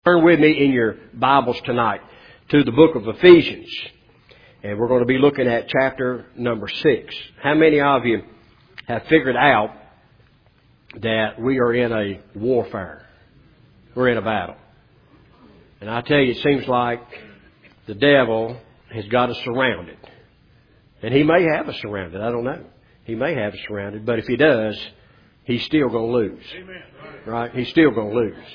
Turn with me in your Bibles tonight to the book of Ephesians. And we're going to be looking at chapter number 6. How many of you have figured out that we are in a warfare? We're in a battle. And I tell you, it seems like the devil has got us surrounded. And he may have us surrounded. I don't know. He may have us surrounded. But if he does, he's still going to lose. Amen. Right? He's still going to lose.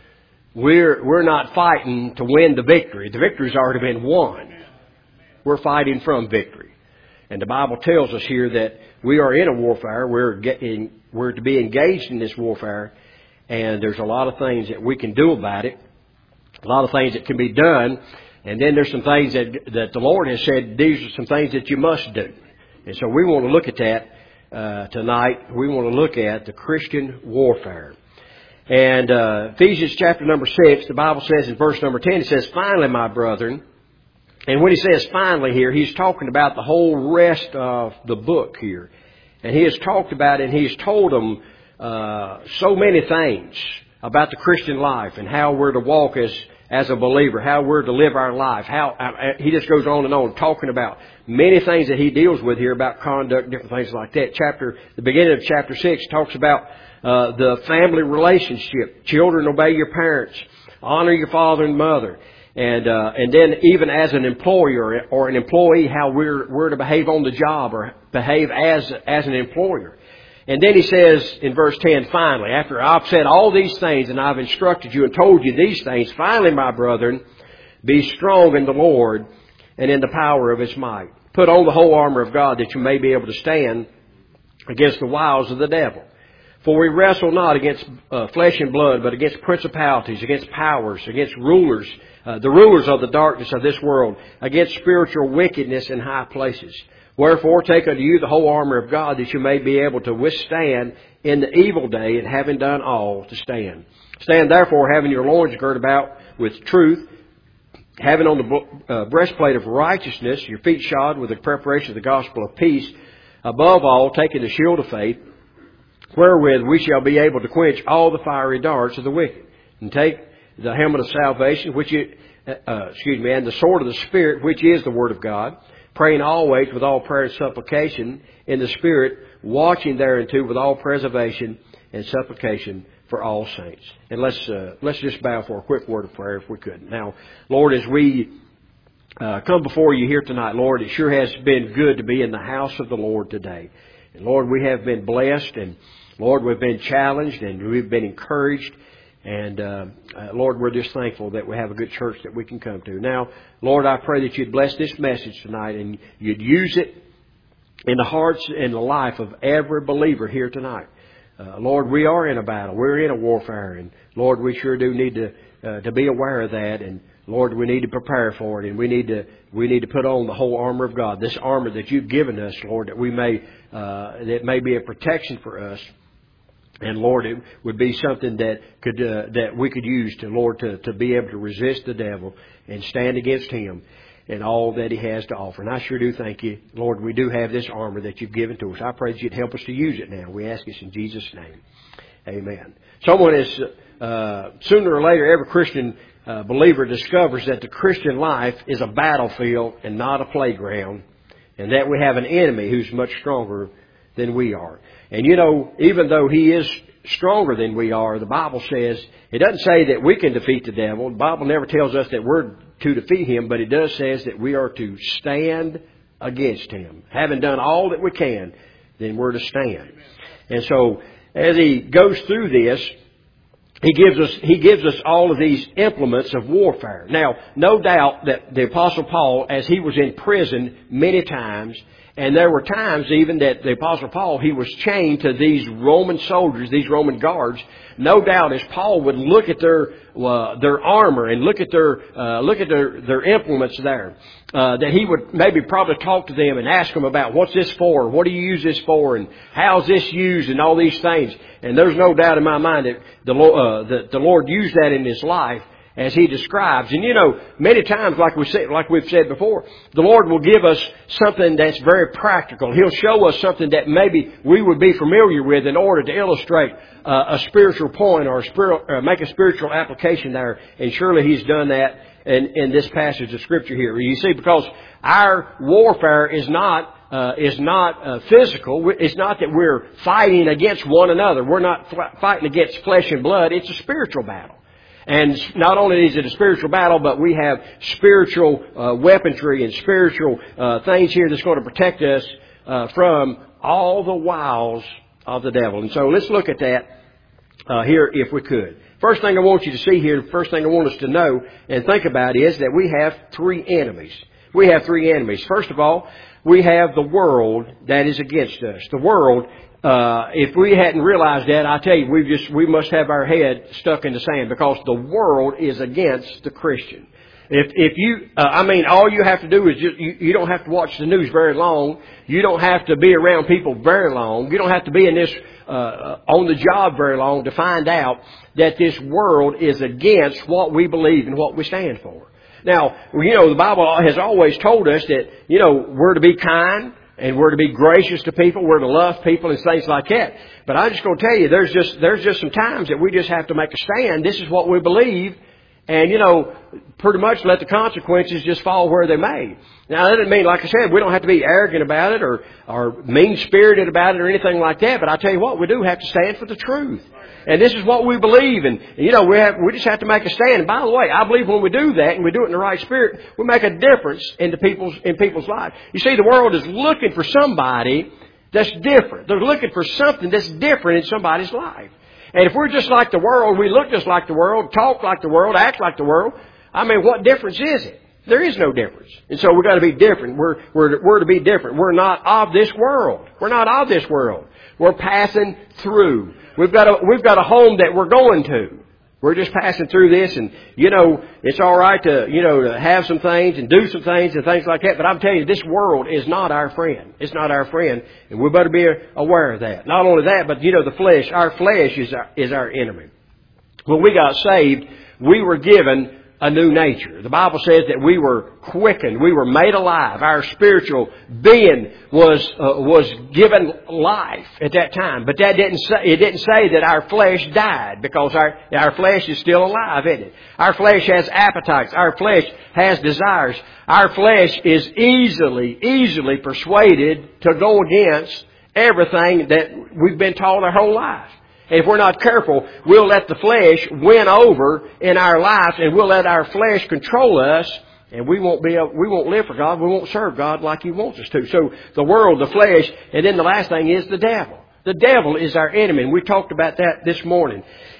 We're not fighting to win the victory. The victory's already been won. We're fighting from victory. And the Bible tells us here that we are in a warfare. We're to be engaged in this warfare. And there's a lot of things that we can do about it. A lot of things that can be done. And then there's some things that the Lord has said, these are some things that you must do. And so we want to look at that tonight. We want to look at the Christian warfare. And Ephesians chapter number 6, the Bible says in verse number 10, it says, "Finally, my brethren," and when he says finally here, he's talking about the whole rest of the book here. And he has talked about it, and he's told them so many things about the Christian life and how we're to walk as a believer, how we're to live our life. He just goes on and on talking about many things that he deals with here about conduct, different things like that. The beginning of chapter 6 talks about the family relationship. Children, obey your parents. Honor your father and mother. And then even as an employer or an employee, how we're to behave on the job or behave as an employer. And then he says in verse 10, finally, after I've said all these things and I've instructed you and told you these things, finally, my brethren, be strong in the Lord and in the power of His might. Put on the whole armor of God that you may be able to stand against the wiles of the devil. For we wrestle not against flesh and blood, but against principalities, against powers, against rulers, the rulers of the darkness of this world, against spiritual wickedness in high places. Wherefore, take unto you the whole armor of God, that you may be able to withstand in the evil day, and having done all, to stand. Stand therefore, having your loins girt about with truth, having on the breastplate of righteousness, your feet shod with the preparation of the gospel of peace. Above all, taking the shield of faith, wherewith we shall be able to quench all the fiery darts of the wicked, and take the helmet of salvation, and the sword of the Spirit, which is the Word of God, praying always with all prayer and supplication in the Spirit, watching thereunto with all preservation and supplication for all saints. And let's just bow for a quick word of prayer if we could. Now, Lord, as we come before you here tonight, Lord, it sure has been good to be in the house of the Lord today. And Lord, we have been blessed, and Lord, we've been challenged, and we've been encouraged. And, Lord, we're just thankful that we have a good church that we can come to. Now, Lord, I pray that you'd bless this message tonight and you'd use it in the hearts and the life of every believer here tonight. Lord, we are in a battle. We're in a warfare. And, Lord, we sure do need to be aware of that. And, Lord, we need to prepare for it. And we need to put on the whole armor of God. This armor that you've given us, Lord, that may be a protection for us. And Lord, it would be something that we could use to be able to resist the devil and stand against him and all that he has to offer. And I sure do thank you, Lord, we do have this armor that you've given to us. I pray that you'd help us to use it now. We ask this in Jesus' name. Amen. Someone is, sooner or later, every Christian believer discovers that the Christian life is a battlefield and not a playground, and that we have an enemy who's much stronger than we are. And you know, even though he is stronger than we are, the Bible says, it doesn't say that we can defeat the devil. The Bible never tells us that we're to defeat him, but it does says that we are to stand against him. Having done all that we can, then we're to stand. And so, as he goes through this, he gives us all of these implements of warfare. Now, no doubt that the Apostle Paul, as he was in prison many times, and there were times even that the Apostle Paul, he was chained to these Roman soldiers, these Roman guards. No doubt as Paul would look at their armor and look at their implements there, that he would maybe probably talk to them and ask them about what's this for, what do you use this for, and how's this used, and all these things. And there's no doubt in my mind that the Lord used that in his life. as He describes. And many times, like we've said before, the Lord will give us something that's very practical. He'll show us something that maybe we would be familiar with in order to illustrate a spiritual point or make a spiritual application there. And surely He's done that in this passage of Scripture here. You see, because our warfare is not physical. It's not that we're fighting against one another. We're not fighting against flesh and blood. It's a spiritual battle. And not only is it a spiritual battle, but we have spiritual weaponry and spiritual things here that's going to protect us from all the wiles of the devil. And so let's look at that here if we could. First thing I want you to see here, the first thing I want us to know and think about is that we have three enemies. We have three enemies. First of all, we have the world that is against us. The world, if we hadn't realized that, I tell you, we must have our head stuck in the sand because the world is against the Christian. All you have to do is you don't have to watch the news very long. You don't have to be around people very long. You don't have to be in this, on the job very long to find out that this world is against what we believe and what we stand for. Now, the Bible has always told us that, we're to be kind and we're to be gracious to people. We're to love people and things like that. But I'm just going to tell you, there's just some times that we just have to make a stand. This is what we believe. And, pretty much let the consequences just fall where they may. Now, that doesn't mean, like I said, we don't have to be arrogant about it or mean-spirited about it or anything like that. But I tell you what, we do have to stand for the truth. And this is what we believe. And, we just have to make a stand. And by the way, I believe when we do that and we do it in the right spirit, we make a difference in people's lives. You see, the world is looking for somebody that's different. They're looking for something that's different in somebody's life. And if we're just like the world, we look just like the world, talk like the world, act like the world, what difference is it? There is no difference. And so we've got to be different. We're to be different. We're not of this world. We're not of this world. We're passing through. We've got a home that we're going to. We're just passing through this and, it's all right to have some things and do some things and things like that. But I'm telling you, this world is not our friend. It's not our friend. And we better be aware of that. Not only that, but, the flesh, our flesh is our enemy. When we got saved, we were given a new nature. The Bible says that we were quickened. We were made alive. Our spiritual being was given life at that time. But it didn't say that our flesh died because our flesh is still alive, isn't it? Our flesh has appetites. Our flesh has desires. Our flesh is easily persuaded to go against everything that we've been taught our whole life. And if we're not careful, we'll let the flesh win over in our lives, and we'll let our flesh control us, and we won't live for God. We won't serve God like He wants us to. So the world, the flesh, and then the last thing is the devil. The devil is our enemy, and we talked about that this morning.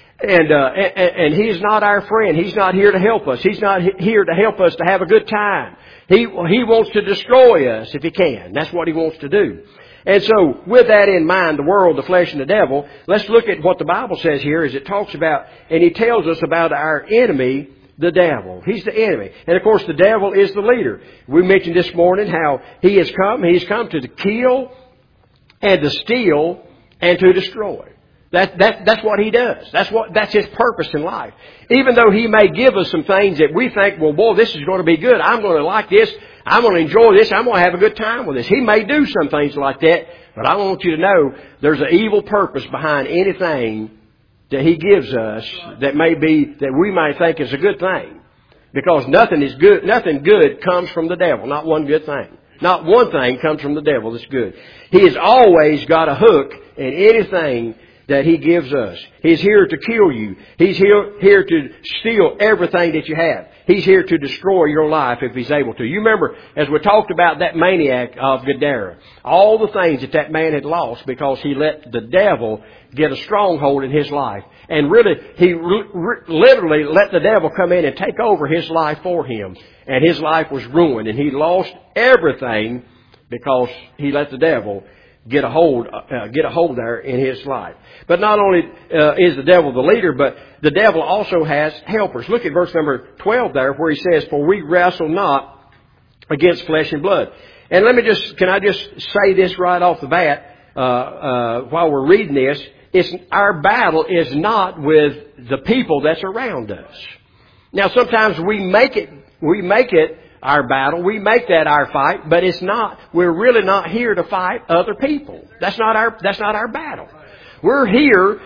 And he is not our friend. He's not here to help us. He's not here to help us to have a good time. He wants to destroy us if he can. That's what he wants to do. And so, with that in mind, the world, the flesh, and the devil, let's look at what the Bible says here as it talks about, and he tells us about our enemy, the devil. He's the enemy. And of course, the devil is the leader. We mentioned this morning how he has come. He's come to kill and to steal and to destroy. That's what he does. That's his purpose in life. Even though he may give us some things that we think, well, boy, this is going to be good. I'm going to like this. I'm going to enjoy this. I'm going to have a good time with this. He may do some things like that, but I want you to know there's an evil purpose behind anything that he gives us that we might think is a good thing. Because nothing good comes from the devil. Not one good thing. Not one thing comes from the devil that's good. He has always got a hook in anything that he gives us. He's here to kill you. He's here to steal everything that you have. He's here to destroy your life if he's able to. You remember, as we talked about that maniac of Gadara, all the things that man had lost because he let the devil get a stronghold in his life. And really, he literally let the devil come in and take over his life for him. And his life was ruined. And he lost everything because he let the devil get a hold there in his life. But not only is the devil the leader, but the devil also has helpers. Look at verse number 12 there, where he says, "For we wrestle not against flesh and blood." And can I just say this right off the bat while we're reading this? Our battle is not with the people that's around us. Now sometimes we make it our battle, we make that our fight, but it's not. We're really not here to fight other people. That's not our battle. We're here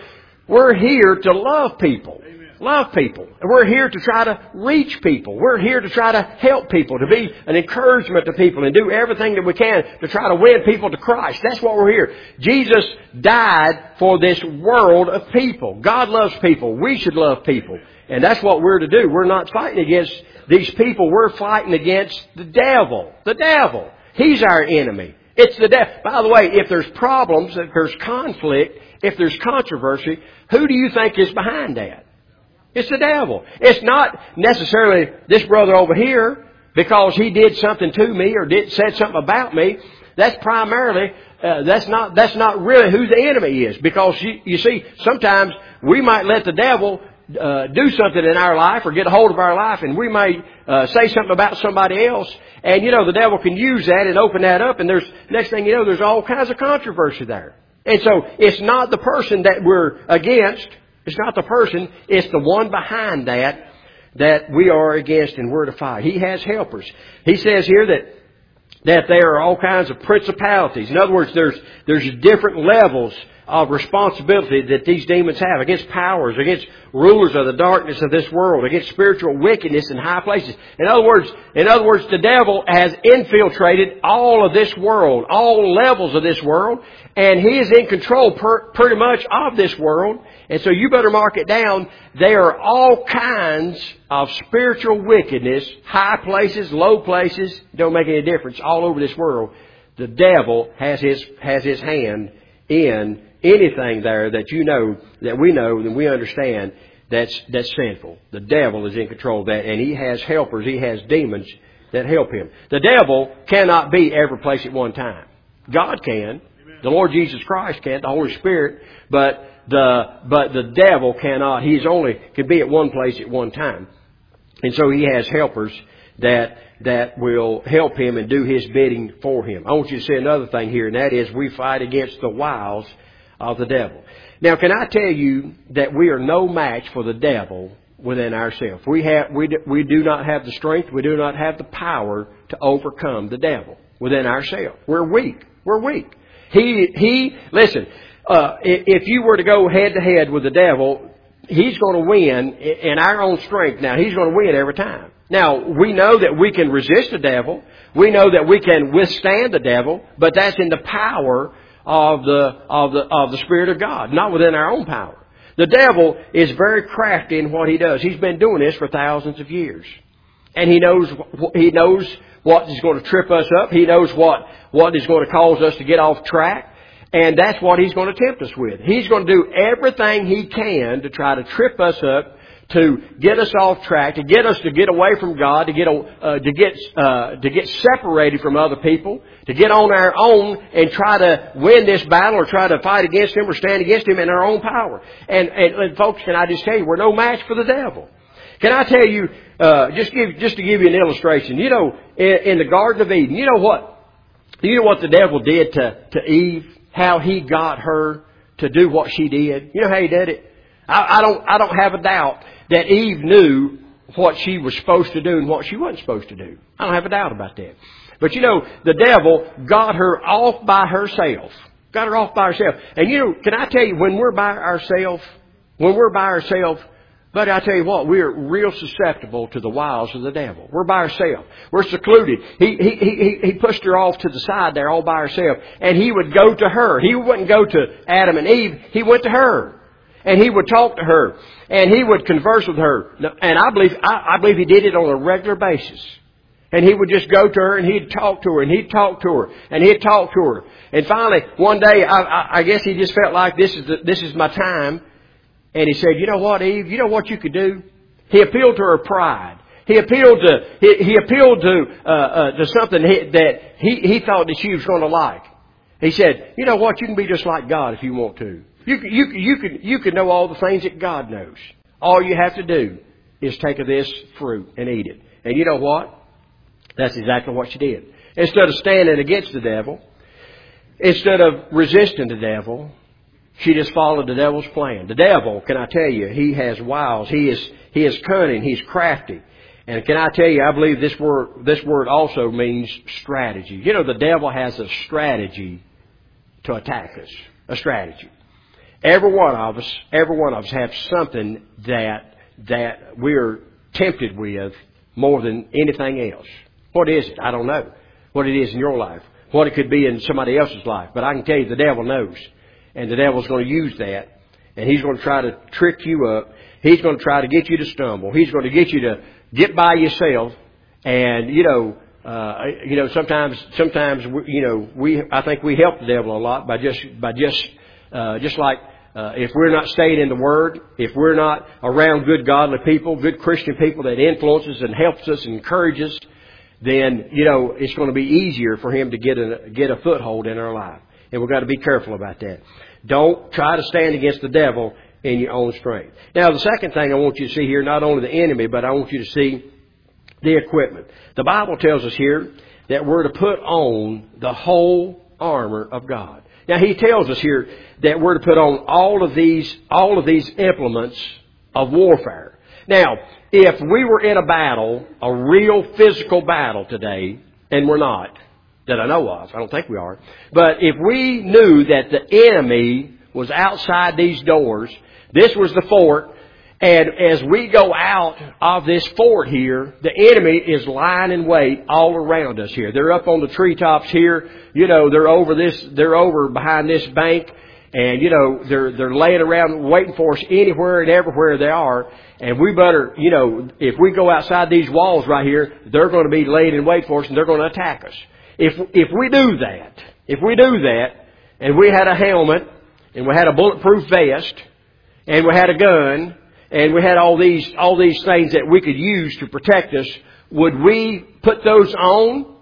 to love people. Love people. And we're here to try to reach people. We're here to try to help people, to be an encouragement to people and do everything that we can to try to win people to Christ. That's what we're here. Jesus died for this world of people. God loves people. We should love people. And that's what we're to do. We're not fighting against these people. We're fighting against the devil. The devil. He's our enemy. It's the devil. By the way, if there's problems, if there's conflict, if there's controversy, who do you think is behind that? It's the devil. It's not necessarily this brother over here because he did something to me or said something about me. That's primarily, that's not really who the enemy is. Because you see, sometimes we might let the devil do something in our life or get a hold of our life, and we may say something about somebody else, and the devil can use that and open that up, and next thing you know, there's all kinds of controversy there. And so it's not the person that we're against. It's not the person. It's the one behind that we are against and we're to fight. He has helpers. He says here that there are all kinds of principalities. In other words, there's different levels of responsibility that these demons have against powers, against rulers of the darkness of this world, against spiritual wickedness in high places. In other words, the devil has infiltrated all of this world, all levels of this world, and he is in control pretty much of this world. And so you better mark it down. There are all kinds of spiritual wickedness, high places, low places, don't make any difference, all over this world. The devil has his hand in anything there that we know, that we understand that's sinful. The devil is in control of that, and he has helpers, he has demons that help him. The devil cannot be every place at one time. God can. The Lord Jesus Christ can, the Holy Spirit, but the devil cannot. He can be at one place at one time. And so he has helpers that will help him and do his bidding for him. I want you to see another thing here, and that is we fight against the wiles of the devil. Now, can I tell you that we are no match for the devil within ourselves? We do not have the strength, we do not have the power to overcome the devil within ourselves. We're weak. Listen, if you were to go head to head with the devil, he's going to win in our own strength. Now, he's going to win every time. Now, we know that we can resist the devil. We know that we can withstand the devil, but that's in the power of the Spirit of God, not within our own power. The devil is very crafty in what he does. He's been doing this for thousands of years. And he knows what is going to trip us up. He knows what is going to cause us to get off track. And that's what he's going to tempt us with. He's going to do everything he can to try to trip us up, to get us off track, to get us to get away from God, to get separated from other people, to get on our own and try to win this battle or try to fight against him or stand against him in our own power. And folks, can I just tell you, we're no match for the devil. Can I tell you, just to give you an illustration, in the Garden of Eden, you know what the devil did to Eve? How he got her to do what she did? You know how he did it? I don't have a doubt that Eve knew what she was supposed to do and what she wasn't supposed to do. I don't have a doubt about that. But the devil got her off by herself. Got her off by herself. And can I tell you, when we're by ourselves, but I tell you what, we're real susceptible to the wiles of the devil. We're by ourselves. We're secluded. He pushed her off to the side there all by herself. And he would go to her. He wouldn't go to Adam and Eve. He went to her. And he would talk to her. And he would converse with her. And I believe he did it on a regular basis. And he would just go to her and he'd talk to her and he'd talk to her and he'd talk to her. And finally, one day, I guess he just felt like this is my time. And he said, you know what, Eve? You know what you could do? He appealed to her pride. He appealed to something that he thought that she was going to like. He said, you know what? You can be just like God if you want to. You can know all the things that God knows. All you have to do is take of this fruit and eat it. And you know what? That's exactly what she did. Instead of standing against the devil, instead of resisting the devil, She just followed the devil's plan. The devil, can I tell you, he has wiles. He is cunning. He's crafty. And can I tell you, I believe this word also means strategy. You know, the devil has a strategy to attack us. A strategy. Every one of us have something that we're tempted with more than anything else. What is it? I don't know what it is in your life. What it could be in somebody else's life. But I can tell you the devil knows. And the devil's going to use that. And he's going to try to trick you up. He's going to try to get you to stumble. He's going to get you to get by yourself. And, sometimes, I think we help the devil a lot by just like, if we're not staying in the Word, if we're not around good godly people, good Christian people that influences and helps us and encourages, then, it's going to be easier for him to get a foothold in our life. And we've got to be careful about that. Don't try to stand against the devil in your own strength. Now, the second thing I want you to see here, not only the enemy, but I want you to see the equipment. The Bible tells us here that we're to put on the whole armor of God. Now, he tells us here that we're to put on all of these implements of warfare. Now, if we were in a battle, a real physical battle today, and we're not, that I know of, I don't think we are, but if we knew that the enemy was outside these doors, this was the fort, and as we go out of this fort here, the enemy is lying in wait all around us here. They're up on the treetops here. They're over behind this bank. And, they're laying around waiting for us anywhere and everywhere they are. And we better, if we go outside these walls right here, they're going to be laying in wait for us and they're going to attack us. If we do that, and we had a helmet, and we had a bulletproof vest, and we had a gun, and we had all these things that we could use to protect us, would we put those on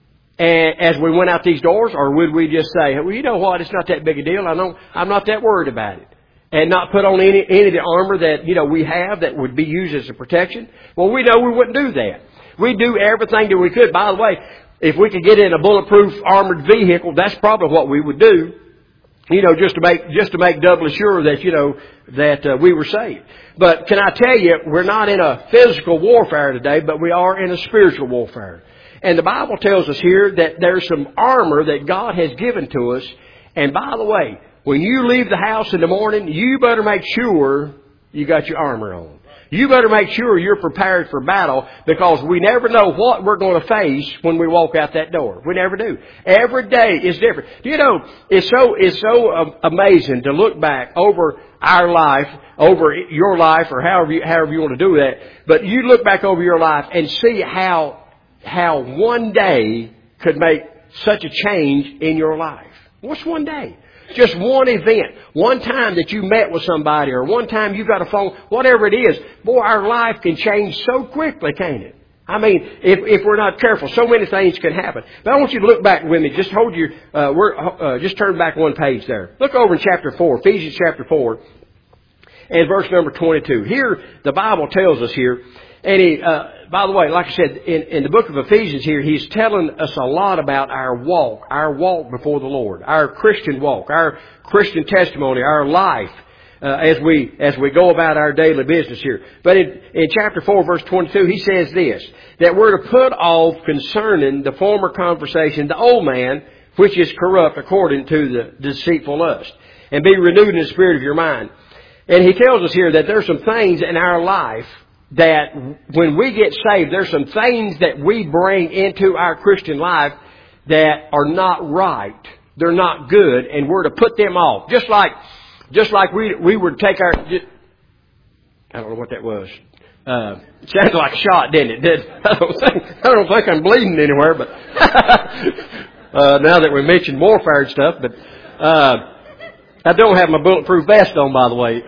as we went out these doors, or would we just say, well, you know what, it's not that big a deal. I'm not that worried about it, and not put on any of the armor that we have that would be used as a protection? Well, we know we wouldn't do that. We'd do everything that we could. By the way, if we could get in a bulletproof armored vehicle, that's probably what we would do. Just to make doubly sure that we were saved. But can I tell you, we're not in a physical warfare today, but we are in a spiritual warfare. And the Bible tells us here that there's some armor that God has given to us. And by the way, when you leave the house in the morning, you better make sure you got your armor on. You better make sure you're prepared for battle, because we never know what we're going to face when we walk out that door. We never do. Every day is different. It's so amazing to look back over our life, over your life, or however you want to do that. But you look back over your life and see how one day could make such a change in your life. What's one day? Just one event, one time that you met with somebody, or one time you got a phone, whatever it is. Boy, our life can change so quickly, can't it? I mean, if we're not careful, so many things can happen. But I want you to look back with me. Just just turn back one page there. Look over in chapter 4, Ephesians chapter 4, and verse number 22. Here, the Bible tells us here, and by the way, like I said, in the book of Ephesians here, he's telling us a lot about our walk before the Lord, our Christian walk, our Christian testimony, our life, as we go about our daily business here. But in chapter 4, verse 22, he says this, that we're to put off concerning the former conversation, the old man, which is corrupt according to the deceitful lust, and be renewed in the spirit of your mind. And he tells us here that there's some things in our life that when we get saved, there's some things that we bring into our Christian life that are not right. They're not good, and we're to put them off. Just like we would take our... I don't know what that was. It sounded like a shot, didn't it? I don't think I'm bleeding anywhere, but now that we mentioned warfare and stuff, but I don't have my bulletproof vest on, by the way.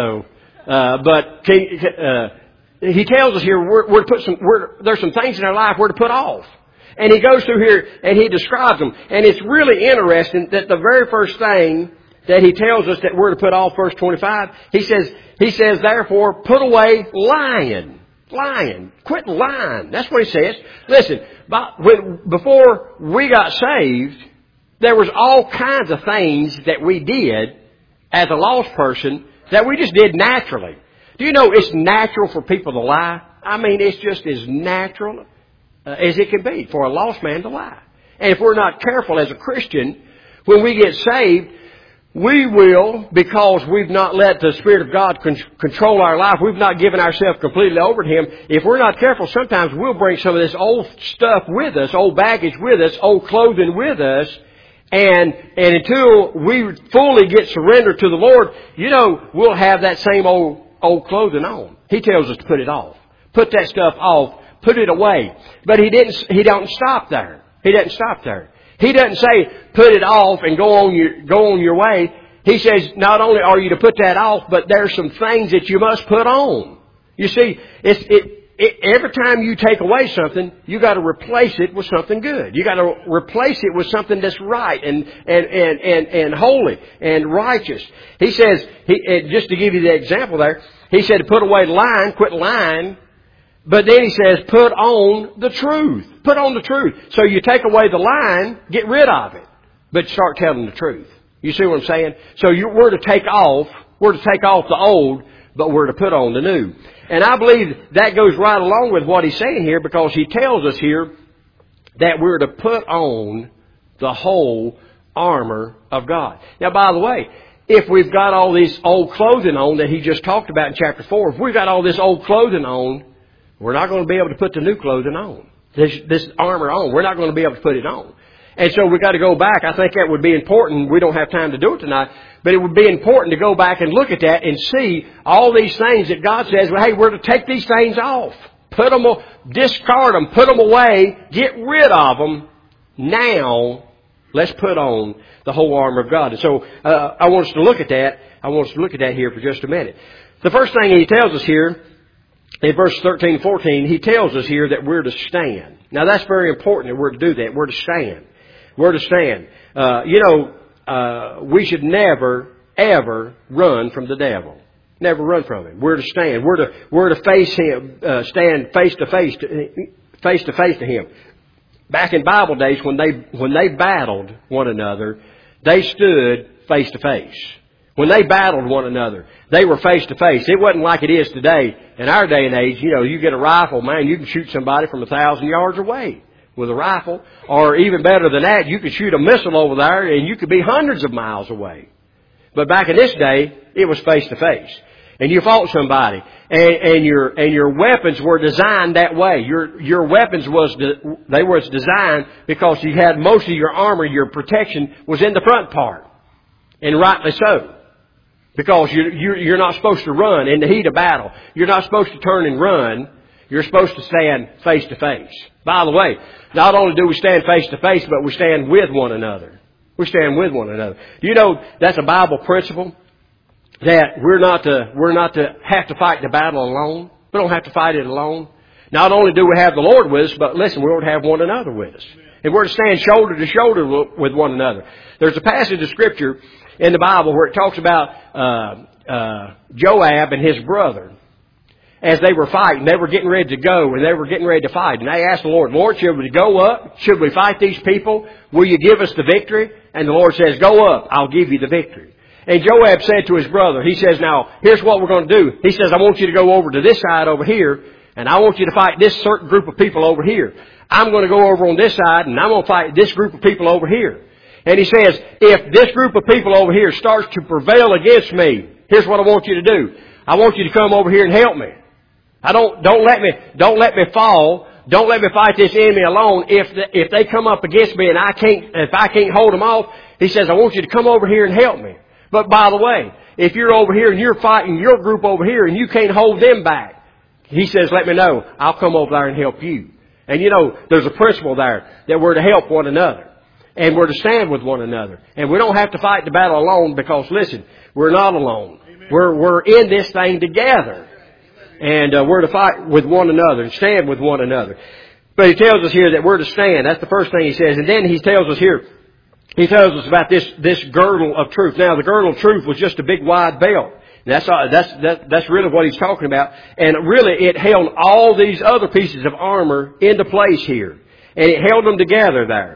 He tells us here we're to put there's some things in our life we're to put off. And he goes through here and he describes them. And it's really interesting that the very first thing that he tells us that we're to put off, verse 25, he says, therefore, put away lying. Lying. Quit lying. That's what he says. Listen, before we got saved, there was all kinds of things that we did, as a lost person that we just did naturally. Do you know it's natural for people to lie? I mean, it's just as natural as it can be for a lost man to lie. And if we're not careful as a Christian, when we get saved, we will, because we've not let the Spirit of God control our life, we've not given ourselves completely over to Him, if we're not careful, sometimes we'll bring some of this old stuff with us, old baggage with us, old clothing with us, and until we fully get surrendered to the Lord, you know, we'll have that same old clothing on. He tells us to put it off. Put that stuff off. Put it away. But He don't stop there. He doesn't stop there. He doesn't say, put it off and go on your way. He says, not only are you to put that off, but there's some things that you must put on. You see, every time you take away something, you got to replace it with something good. You got to replace it with something that's right and holy and righteous. He says, just to give you the example there, He said to put away lying, quit lying. But then He says, put on the truth. Put on the truth. So you take away the lying, get rid of it, but start telling the truth. You see what I'm saying? So we're to take off the old, but we're to put on the new. And I believe that goes right along with what He's saying here, because He tells us here that we're to put on the whole armor of God. Now, by the way, if we've got all this old clothing on that He just talked about in chapter 4, if we've got all this old clothing on, we're not going to be able to put the new clothing on, this armor on. We're not going to be able to put it on. And so we've got to go back. I think that would be important. We don't have time to do it tonight, but it would be important to go back and look at that and see all these things that God says, well, hey, we're to take these things off. Put them, discard them, put them away, get rid of them. Now, let's put on the whole armor of God. And so I want us to look at that. I want us to look at that here for just a minute. The first thing He tells us here, in verse 13 and 14, He tells us here that we're to stand. Now, that's very important that we're to do that. We're to stand. We're to stand. We should never, ever run from the devil. Never run from him. We're to stand. We're to face him, stand face to face to him. Back in Bible days, when they battled one another, they stood face to face. When they battled one another, they were face to face. It wasn't like it is today. In our day and age, you get a rifle, man, you can shoot somebody from 1,000 yards away with a rifle. Or even better than that, you could shoot a missile over there and you could be hundreds of miles away. But back in this day, it was face to face. And you fought somebody, and your weapons were designed that way. Your weapons was designed because you had most of your armor, your protection was in the front part. And rightly so. Because you're not supposed to run in the heat of battle. You're not supposed to turn and run. You're supposed to stand face to face. By the way, not only do we stand face to face, but we stand with one another. We stand with one another. Do you know that's a Bible principle? That we're not to have to fight the battle alone. We don't have to fight it alone. Not only do we have the Lord with us, but listen, we're to have one another with us. And we're to stand shoulder to shoulder with one another. There's a passage of Scripture in the Bible where it talks about Joab and his brother. As they were fighting, they were getting ready to go, and they were getting ready to fight. And they asked the Lord, Lord, should we go up? Should we fight these people? Will you give us the victory? And the Lord says, go up, I'll give you the victory. And Joab said to his brother, he says, now, here's what we're going to do. He says, I want you to go over to this side over here, and I want you to fight this certain group of people over here. I'm going to go over on this side, and I'm going to fight this group of people over here. And he says, if this group of people over here starts to prevail against me, here's what I want you to do. I want you to come over here and help me. Don't let me fall. Don't let me fight this enemy alone. If they come up against me and if I can't hold them off, he says, I want you to come over here and help me. But by the way, if you're over here and you're fighting your group over here and you can't hold them back, he says, let me know. I'll come over there and help you. And there's a principle there that we're to help one another. And we're to stand with one another. And we don't have to fight the battle alone because, listen, we're not alone. We're in this thing together. And we're to fight with one another and stand with one another. But he tells us here that we're to stand. That's the first thing he says. And then he tells us here, he tells us about this girdle of truth. Now, the girdle of truth was just a big wide belt. That's really what he's talking about. And really, it held all these other pieces of armor into place here. And it held them together there.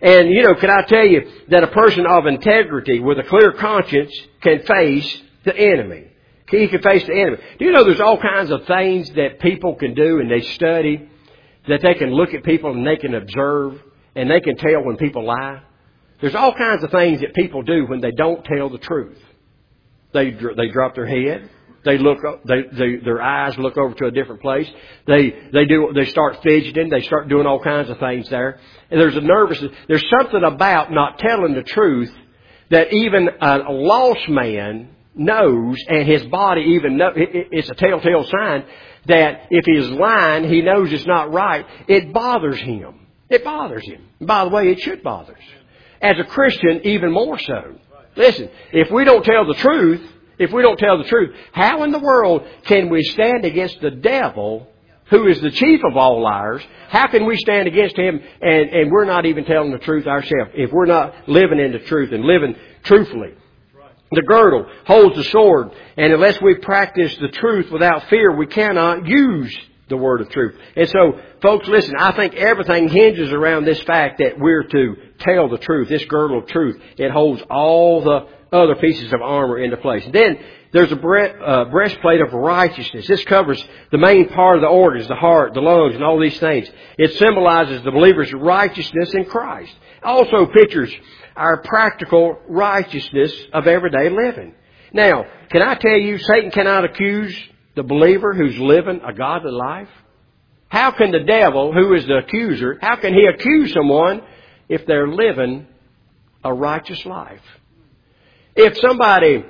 And, can I tell you that a person of integrity with a clear conscience can face the enemy? He can face the enemy. Do you know there's all kinds of things that people can do and they study, that they can look at people and they can observe and they can tell when people lie? There's all kinds of things that people do when they don't tell the truth. They drop their head. They look up, their eyes look over to a different place. They start fidgeting. They start doing all kinds of things there. And there's a nervousness. There's something about not telling the truth that even a lost man knows, and his body even knows. It's a telltale sign that if he's lying, he knows it's not right. It bothers him. It bothers him. And by the way, it should bother us. As a Christian, even more so. Listen, if we don't tell the truth, how in the world can we stand against the devil, who is the chief of all liars? How can we stand against him and we're not even telling the truth ourselves, if we're not living in the truth and living truthfully? The girdle holds the sword, and unless we practice the truth without fear, we cannot use the word of truth. And so, folks, listen, I think everything hinges around this fact that we're to tell the truth. This girdle of truth, it holds all the other pieces of armor into place. And then there's a breastplate of righteousness. This covers the main part of the organs, the heart, the lungs, and all these things. It symbolizes the believer's righteousness in Christ. It also pictures our practical righteousness of everyday living. Now, can I tell you, Satan cannot accuse the believer who's living a godly life? How can the devil, who is the accuser, how can he accuse someone if they're living a righteous life? If somebody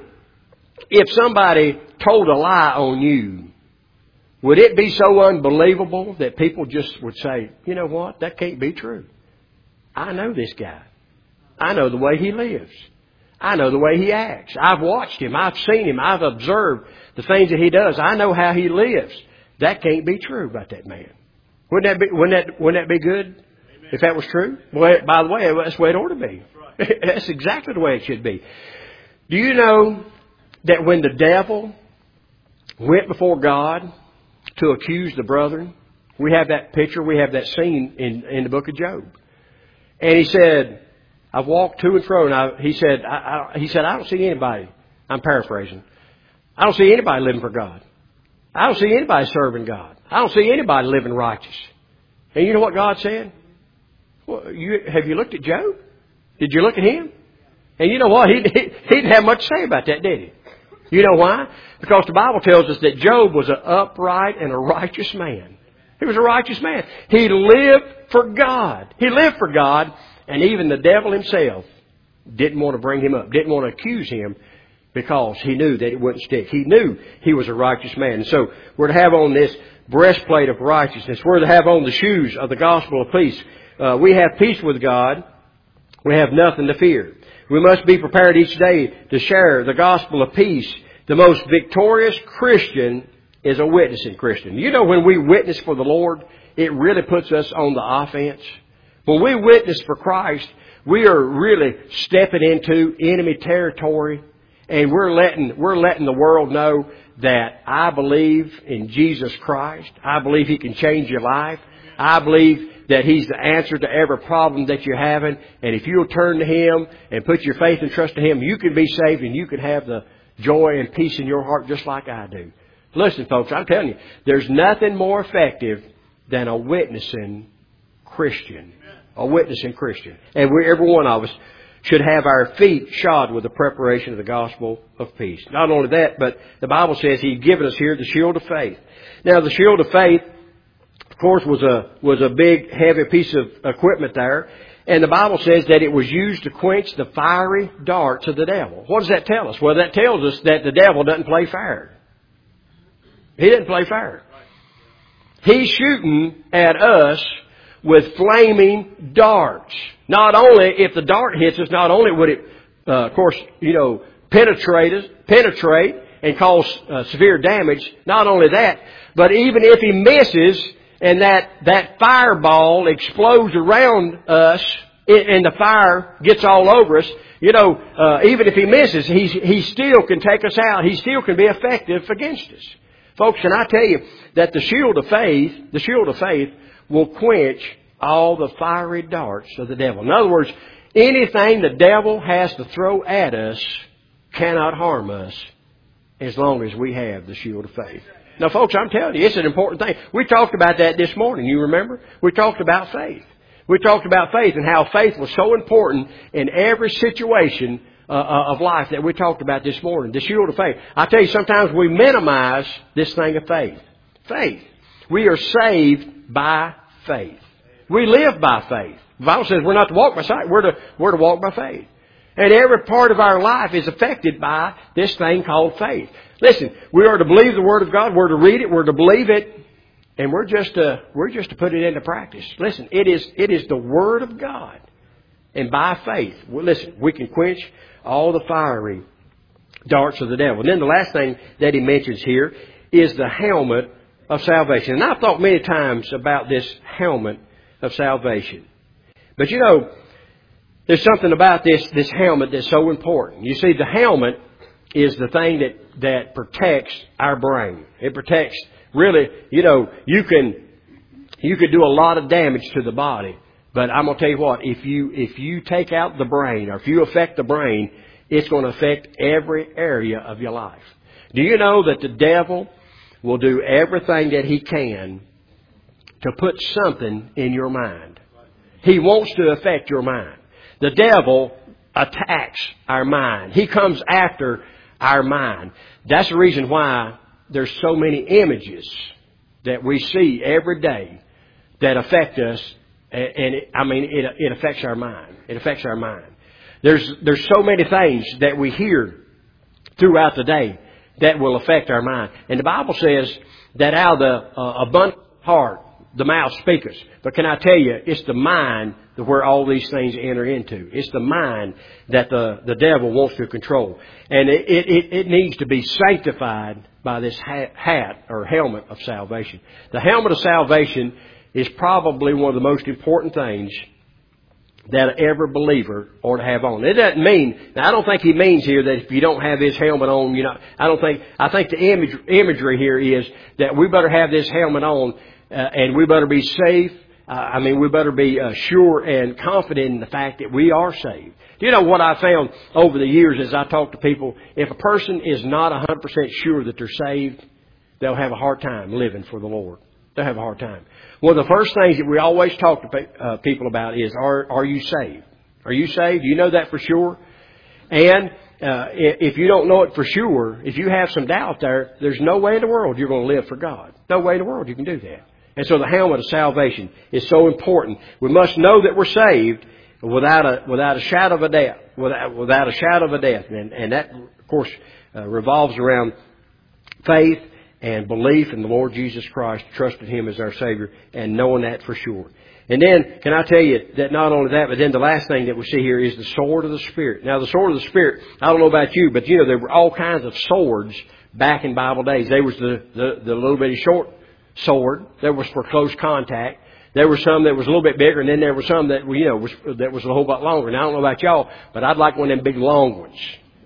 told a lie on you, would it be so unbelievable that people just would say, you know what, that can't be true? I know this guy. I know the way he lives. I know the way he acts. I've watched him. I've seen him. I've observed the things that he does. I know how he lives. That can't be true about that man. Wouldn't that be good? Amen. If that was true? Well, by the way, that's the way it ought to be. That's right. That's exactly the way it should be. Do you know that when the devil went before God to accuse the brethren, we have that picture, we have that scene in the book of Job. And he said, I've walked to and fro, and he said, I don't see anybody. I'm paraphrasing. I don't see anybody living for God. I don't see anybody serving God. I don't see anybody living righteous. And you know what God said? Well, have you looked at Job? Did you look at him? And you know what? He didn't have much to say about that, did he? You know why? Because the Bible tells us that Job was an upright and a righteous man. He was a righteous man. He lived for God. He lived for God. And even the devil himself didn't want to bring him up, didn't want to accuse him, because he knew that it wouldn't stick. He knew he was a righteous man. And so we're to have on this breastplate of righteousness. We're to have on the shoes of the gospel of peace. We have peace with God. We have nothing to fear. We must be prepared each day to share the gospel of peace. The most victorious Christian is a witnessing Christian. You know, when we witness for the Lord, it really puts us on the offense. When we witness for Christ, we are really stepping into enemy territory, and we're letting the world know that I believe in Jesus Christ. I believe He can change your life. I believe that He's the answer to every problem that you're having. And if you'll turn to Him and put your faith and trust in Him, you can be saved and you can have the joy and peace in your heart just like I do. Listen, folks, I'm telling you, there's nothing more effective than a witnessing Christian. A witnessing Christian. And every one of us should have our feet shod with the preparation of the gospel of peace. Not only that, but the Bible says He's given us here the shield of faith. Now, the shield of faith, of course, was a big, heavy piece of equipment there. And the Bible says that it was used to quench the fiery darts of the devil. What does that tell us? Well, that tells us that the devil doesn't play fair. He doesn't play fair. He's shooting at us with flaming darts. Not only, if the dart hits us, not only would it, of course, penetrate and cause severe damage. Not only that, but even if he misses and that fireball explodes around us and the fire gets all over us, even if he misses, he still can take us out. He still can be effective against us. Folks, can I tell you that the shield of faith will quench all the fiery darts of the devil. In other words, anything the devil has to throw at us cannot harm us as long as we have the shield of faith. Now, folks, I'm telling you, it's an important thing. We talked about that this morning, you remember? We talked about faith. We talked about faith and how faith was so important in every situation of life that we talked about this morning. The shield of faith. I tell you, sometimes we minimize this thing of faith. Faith. We are saved by faith. We live by faith. The Bible says we're not to walk by sight. We're to walk by faith. And every part of our life is affected by this thing called faith. Listen, we are to believe the Word of God. We're to read it. We're to believe it. And we're just to put it into practice. Listen, it is the Word of God. And by faith, listen, we can quench all the fiery darts of the devil. And then the last thing that he mentions here is the helmet of salvation. And I've thought many times about this helmet of salvation. But you know, there's something about this helmet that's so important. You see, the helmet is the thing that protects our brain. It protects, really, you know, you could do a lot of damage to the body. But I'm going to tell you what, if you take out the brain, or if you affect the brain, it's going to affect every area of your life. Do you know that the devil will do everything that he can to put something in your mind? He wants to affect your mind. The devil attacks our mind. He comes after our mind. That's the reason why there's so many images that we see every day that affect us. And it affects our mind. It affects our mind. There's so many things that we hear throughout the day that will affect our mind. And the Bible says that out of the abundant heart, the mouth speaketh. But can I tell you, it's the mind where all these things enter into. It's the mind that the devil wants to control. And it needs to be sanctified by this hat or helmet of salvation. The helmet of salvation is probably one of the most important things that every believer ought to have on. It doesn't mean, now I don't think he means here that if you don't have this helmet on, I think the imagery here is that we better have this helmet on, and we better be safe. We better be sure and confident in the fact that we are saved. Do you know what I found over the years as I talk to people? If a person is not 100% sure that they're saved, they'll have a hard time living for the Lord. They'll have a hard time. One of the first things that we always talk to people about is, are you saved? Are you saved? Do you know that for sure? And if you don't know it for sure, if you have some doubt there's no way in the world you're going to live for God. No way in the world you can do that. And so the helmet of salvation is so important. We must know that we're saved without a shadow of a doubt. Without a shadow of a doubt. And that, of course, revolves around faith and belief in the Lord Jesus Christ, trusting Him as our Savior, and knowing that for sure. And then, can I tell you that not only that, but then the last thing that we see here is the sword of the Spirit. Now, the sword of the Spirit, I don't know about you, but there were all kinds of swords back in Bible days. There was the little bitty short sword. There was for close contact. There were some that was a little bit bigger, and then there were some that was a whole lot longer. Now, I don't know about y'all, but I'd like one of them big long ones.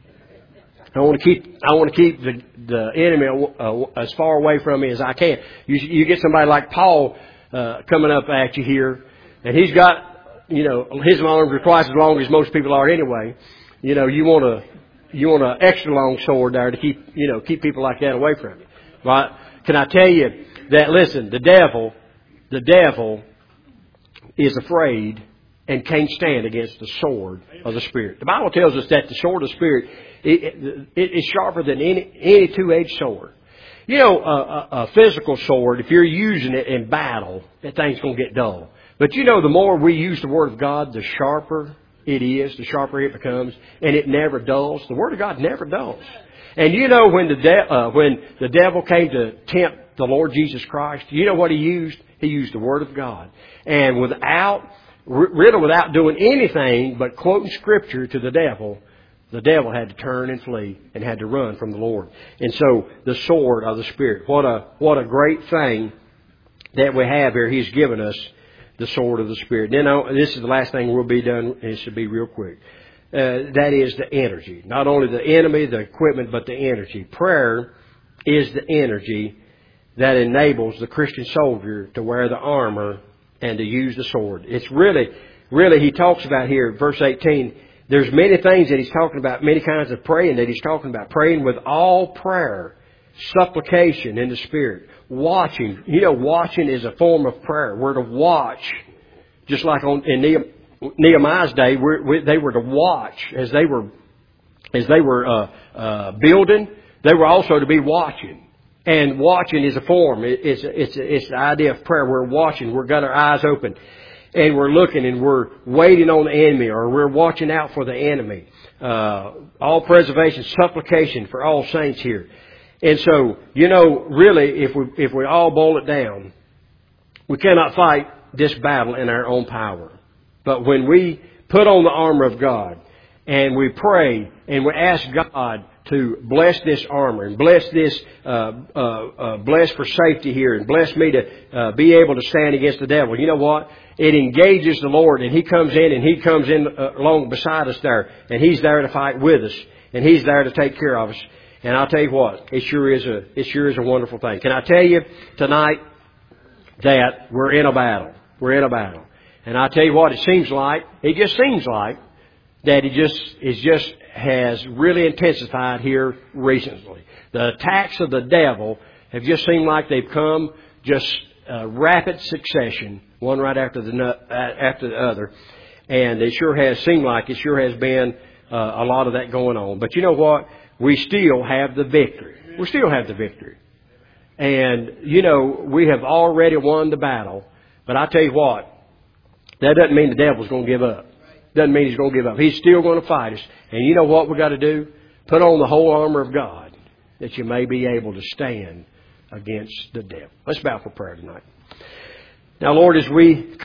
I want to keep the enemy as far away from me as I can. You get somebody like Paul coming up at you here, and he's got his arms are twice as long as most people are anyway. You want an extra long sword there to keep people like that away from you. Right? Can I tell you that? Listen, the devil is afraid and can't stand against the sword of the Spirit. The Bible tells us that the sword of the Spirit it is sharper than any two-edged sword. A physical sword, if you're using it in battle, that thing's going to get dull. But the more we use the Word of God, the sharper it is, the sharper it becomes, and it never dulls. The Word of God never dulls. And when the devil came to tempt the Lord Jesus Christ, you know what he used? He used the Word of God. And without doing anything but quoting Scripture to the devil had to turn and flee and had to run from the Lord. And so the sword of the Spirit. What a great thing that we have here. He's given us the sword of the Spirit. Then this is the last thing we'll be done. It should be real quick. That is the energy. Not only the enemy, the equipment, but the energy. Prayer is the energy that enables the Christian soldier to wear the armor and to use the sword. It's really, he talks about here, verse 18, there's many things that he's talking about, many kinds of praying that he's talking about. Praying with all prayer, supplication in the Spirit. Watching. You know, watching is a form of prayer. We're to watch. Just like in Nehemiah's day, they were to watch as they were building. They were also to be watching. And watching is a form. It's the idea of prayer. We're watching. We've got our eyes open. And we're looking and we're waiting on the enemy, or we're watching out for the enemy. All preservation, supplication for all saints here. And so, you know, really, if we all boil it down, we cannot fight this battle in our own power. But when we put on the armor of God and we pray and we ask God to bless this armor and bless this, bless for safety here and bless me to be able to stand against the devil, you know what? It engages the Lord, and He comes in along beside us there, and He's there to fight with us, and He's there to take care of us. And I'll tell you what, it sure is a wonderful thing. Can I tell you tonight that we're in a battle? We're in a battle. And I tell you what, it just seems like that it just has really intensified here recently. The attacks of the devil have just seemed like they've come just rapid succession, one right after the other. And it sure has seemed like it sure has been a lot of that going on. But you know what? We still have the victory. We still have the victory. And, you know, we have already won the battle. But I tell you what, that doesn't mean the devil's going to give up. Doesn't mean he's going to give up. He's still going to fight us. And you know what we got to do? Put on the whole armor of God, that you may be able to stand against the devil. Let's bow for prayer tonight. Now, Lord, as we